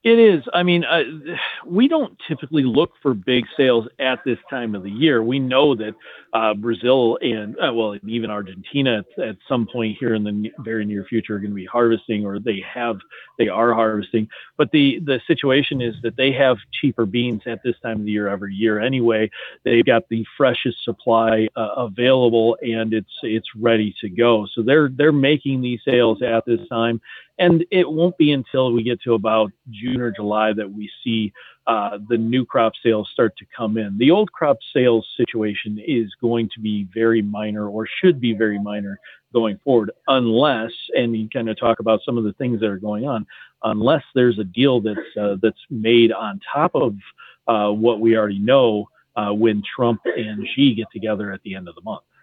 It is. I mean, we don't typically look for big sales at this time of the year. We know that Brazil and well, and even Argentina at some point here in the very near future are going to be harvesting, or they are harvesting. But the situation is that they have cheaper beans at this time of the year every year anyway. They've got the freshest supply available, and it's ready to go. So they're making these sales at this time, and it won't be until we get to about June or July that we see the new crop sales start to come in. The old crop sales situation is going to be very minor, or should be very minor going forward, unless, and you kind of talk about some of the things that are going on, unless there's a deal that's made on top of what we already know when Trump and Xi get together at the end of the month.